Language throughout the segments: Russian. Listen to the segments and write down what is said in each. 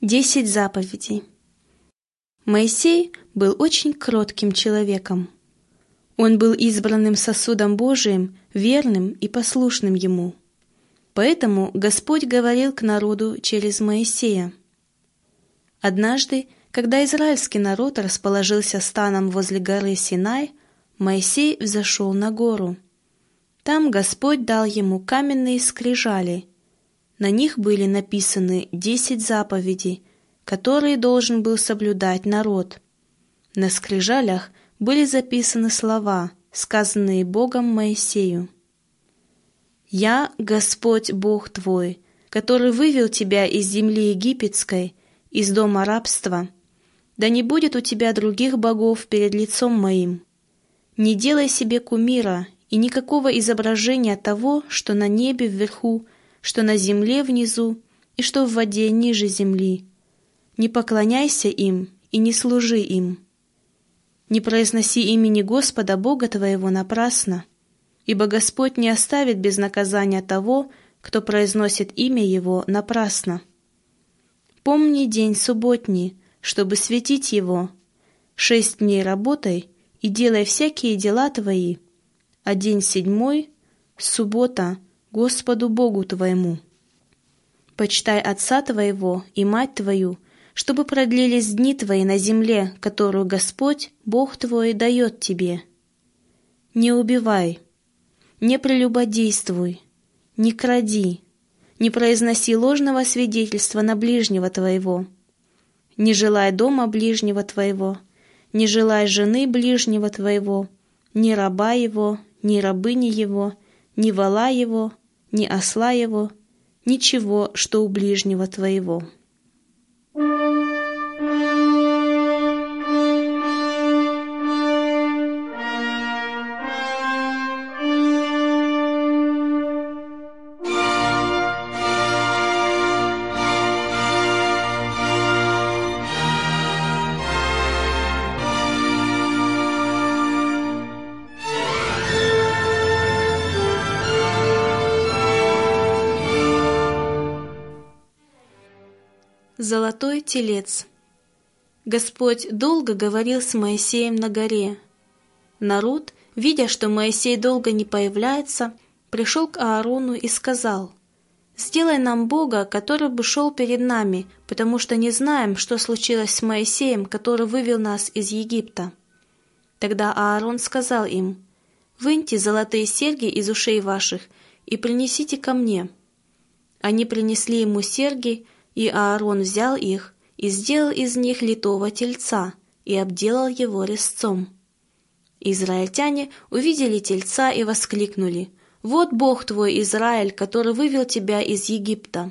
10 заповедей. Моисей был очень кротким человеком. Он был избранным сосудом Божиим, верным и послушным Ему. Поэтому Господь говорил к народу через Моисея. Однажды, когда израильский народ расположился станом возле горы Синай, Моисей взошел на гору. Там Господь дал ему каменные скрижали. На них были написаны 10 заповедей, которые должен был соблюдать народ. На скрижалях были записаны слова, сказанные Богом Моисею. «Я, Господь Бог твой, который вывел тебя из земли египетской, из дома рабства. Да не будет у тебя других богов перед лицом моим. Не делай себе кумира и никакого изображения того, что на небе вверху, что на земле внизу и что в воде ниже земли. Не поклоняйся им и не служи им. Не произноси имени Господа Бога твоего напрасно, ибо Господь не оставит без наказания того, кто произносит имя Его напрасно. Помни день субботний, чтобы светить его. 6 дней работай и делай всякие дела твои, а день 7 — суббота, Господу Богу твоему. Почитай отца твоего и мать твою, чтобы продлились дни твои на земле, которую Господь, Бог твой, дает тебе. Не убивай, не прелюбодействуй, не кради, не произноси ложного свидетельства на ближнего твоего, не желай дома ближнего твоего, не желай жены ближнего твоего, ни раба его, ни рабыни его, ни вола его, ни осла его, ничего, что у ближнего твоего». Золотой телец. Господь долго говорил с Моисеем на горе. Народ, видя, что Моисей долго не появляется, пришел к Аарону и сказал: «Сделай нам Бога, который бы шел перед нами, потому что не знаем, что случилось с Моисеем, который вывел нас из Египта». Тогда Аарон сказал им: «Выньте золотые серьги из ушей ваших и принесите ко мне». Они принесли ему серьги, и Аарон взял их и сделал из них литого тельца и обделал его резцом. Израильтяне увидели тельца и воскликнули: «Вот Бог твой, Израиль, который вывел тебя из Египта».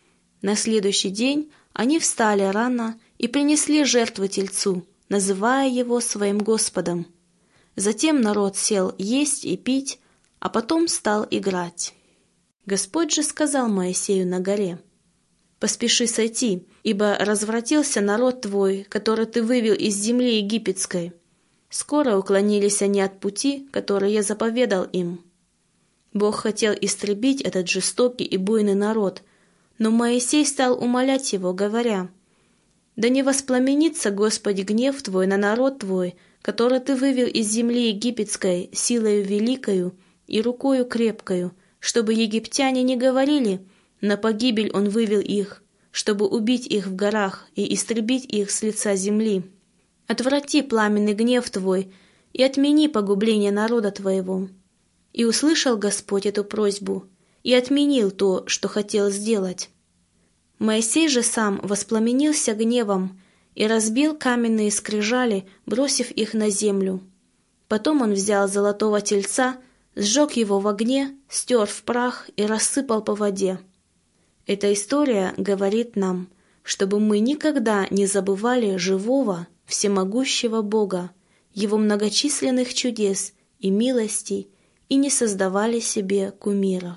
На следующий день они встали рано и принесли жертву тельцу, называя его своим Господом. Затем народ сел есть и пить, а потом стал играть. Господь же сказал Моисею на горе: «Поспеши сойти, ибо развратился народ твой, который ты вывел из земли египетской». Скоро уклонились они от пути, который я заповедал им. Бог хотел истребить этот жестокий и буйный народ, но Моисей стал умолять его, говоря: «Да не воспламенится, Господи, гнев твой на народ твой, который ты вывел из земли египетской силою великою и рукою крепкою, чтобы египтяне не говорили: на погибель он вывел их, чтобы убить их в горах и истребить их с лица земли. Отврати пламенный гнев твой и отмени погубление народа твоего». И услышал Господь эту просьбу и отменил то, что хотел сделать. Моисей же сам воспламенился гневом и разбил каменные скрижали, бросив их на землю. Потом он взял золотого тельца, сжег его в огне, стер в прах и рассыпал по воде. Эта история говорит нам, чтобы мы никогда не забывали живого, всемогущего Бога, Его многочисленных чудес и милостей, и не создавали себе кумиров.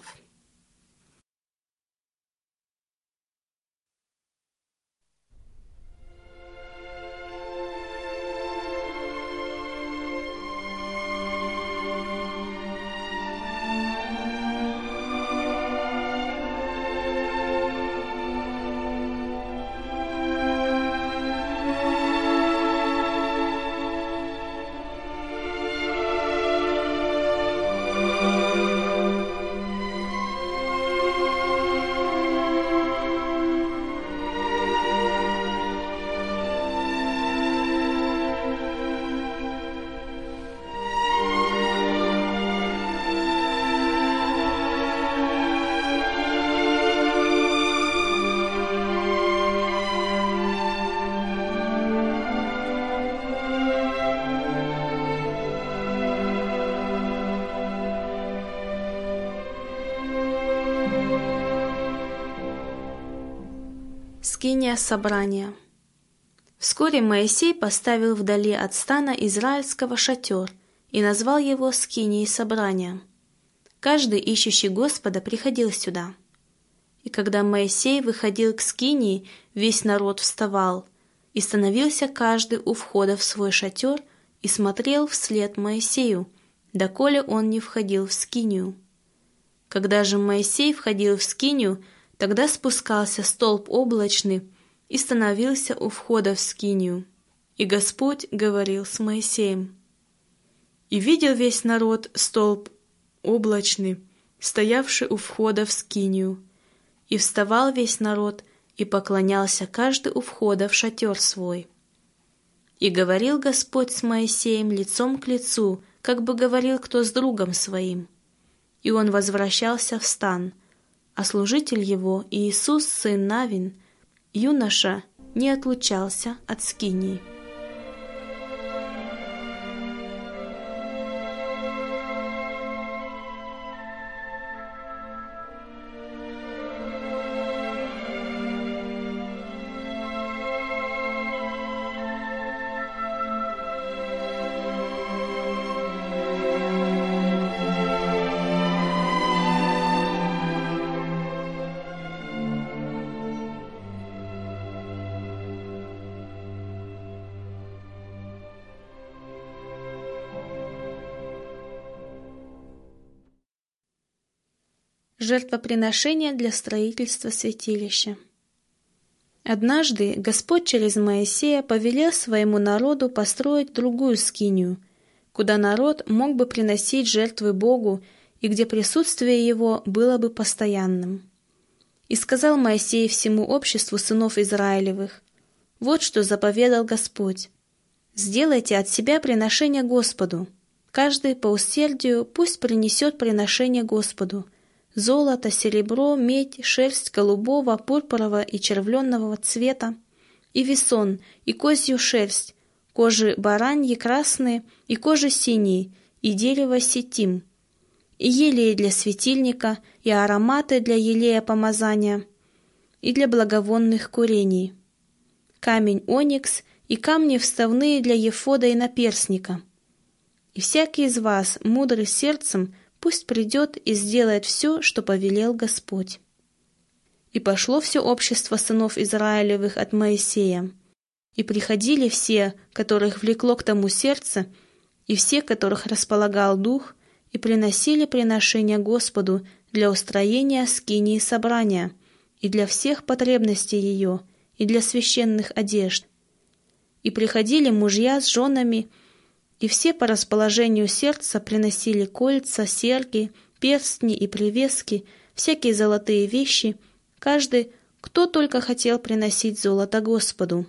Скиния собрания. Вскоре Моисей поставил вдали от стана израильского шатер и назвал его Скинией собрания. Каждый, ищущий Господа, приходил сюда. И когда Моисей выходил к Скинии, весь народ вставал, и становился каждый у входа в свой шатер и смотрел вслед Моисею, доколе он не входил в Скинию. Когда же Моисей входил в Скинию, тогда спускался столб облачный и становился у входа в Скинию. И Господь говорил с Моисеем. И видел весь народ столб облачный, стоявший у входа в Скинию. И вставал весь народ, и поклонялся каждый у входа в шатер свой. И говорил Господь с Моисеем лицом к лицу, как бы говорил кто с другом своим. И он возвращался в стан, а служитель его, Иисус, сын Навин, юноша, не отлучался от Скинии. Жертвоприношение для строительства святилища. Однажды Господь через Моисея повелел своему народу построить другую скинию, куда народ мог бы приносить жертвы Богу и где присутствие Его было бы постоянным. И сказал Моисей всему обществу сынов Израилевых: «Вот что заповедал Господь. Сделайте от себя приношение Господу. Каждый по усердию пусть принесет приношение Господу: золото, серебро, медь, шерсть голубого, пурпурового и червленного цвета, и весон, и козью шерсть, кожи бараньи красные, и кожи синие, и дерево ситим, и елей для светильника, и ароматы для елея помазания, и для благовонных курений, камень оникс, и камни вставные для ефода и наперстника. И всякий из вас, мудрый сердцем, пусть придет и сделает все, что повелел Господь». И пошло все общество сынов Израилевых от Моисея. И приходили все, которых влекло к тому сердце, и все, которых располагал дух, и приносили приношения Господу для устроения скинии собрания, и для всех потребностей ее, и для священных одежд. И приходили мужья с женами, и все по расположению сердца приносили кольца, серьги, перстни и привески, всякие золотые вещи, каждый, кто только хотел приносить золото Господу.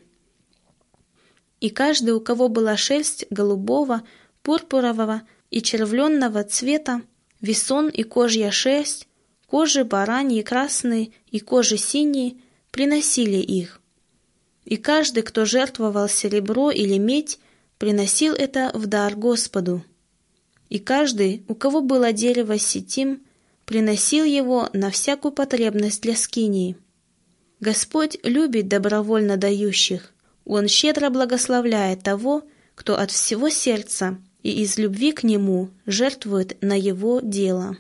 И каждый, у кого была шерсть голубого, пурпурового и червленного цвета, весон и кожья шерсть, кожи бараньи красные и кожи синие, приносили их. И каждый, кто жертвовал серебро или медь, приносил это в дар Господу. И каждый, у кого было дерево ситим, приносил его на всякую потребность для скинии. Господь любит добровольно дающих. Он щедро благословляет того, кто от всего сердца и из любви к Нему жертвует на Его дело.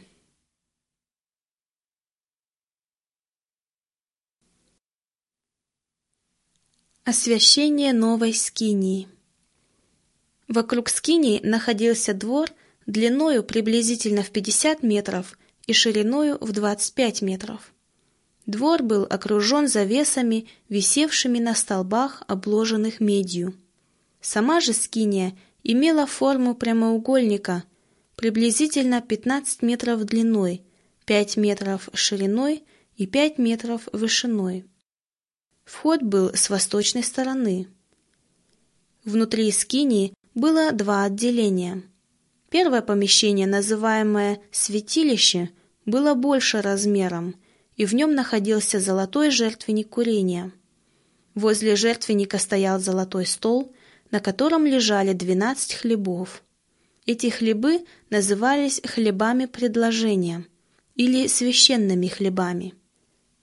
Освящение новой скинии. Вокруг скинии находился двор длиною приблизительно в 50 метров и шириною в 25 метров. Двор был окружен завесами, висевшими на столбах, обложенных медью. Сама же скиния имела форму прямоугольника, приблизительно 15 метров длиной, 5 метров шириной и 5 метров вышиной. Вход был с восточной стороны. Внутри скинии было два отделения. Первое помещение, называемое «святилище», было больше размером, и в нем находился золотой жертвенник курения. Возле жертвенника стоял золотой стол, на котором лежали 12 хлебов. Эти хлебы назывались хлебами предложения или священными хлебами.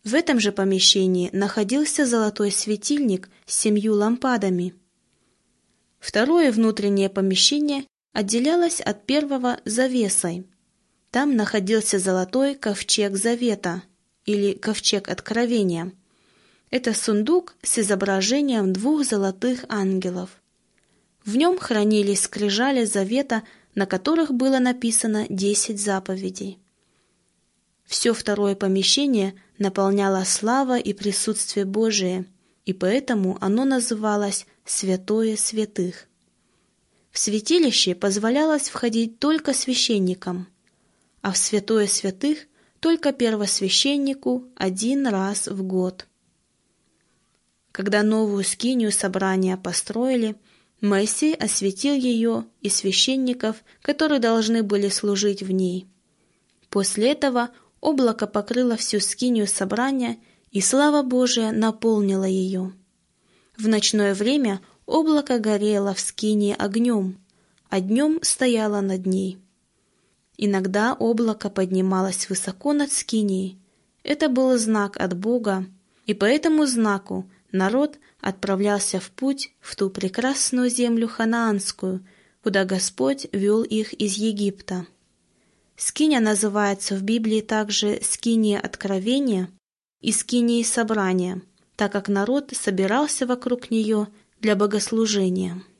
В этом же помещении находился золотой светильник с 7 лампадами. Второе внутреннее помещение отделялось от первого завесой. Там находился золотой ковчег завета или ковчег откровения. Это сундук с изображением 2 золотых ангелов. В нем хранились скрижали завета, на которых было написано 10 заповедей. Все второе помещение наполняло слава и присутствие Божие, и поэтому оно называлось «Святое святых». В святилище позволялось входить только священникам, а в Святое святых только первосвященнику 1 раз в год. Когда новую скинию собрания построили, Моисей осветил ее и священников, которые должны были служить в ней. После этого облако покрыло всю скинию собрания, и слава Божия наполнила ее. В ночное время облако горело в скинии огнем, а днем стояло над ней. Иногда облако поднималось высоко над скинией. Это был знак от Бога, и по этому знаку народ отправлялся в путь в ту прекрасную землю ханаанскую, куда Господь вел их из Египта. Скиния называется в Библии также скиния откровения и скинией собрания, так как народ собирался вокруг нее для богослужения.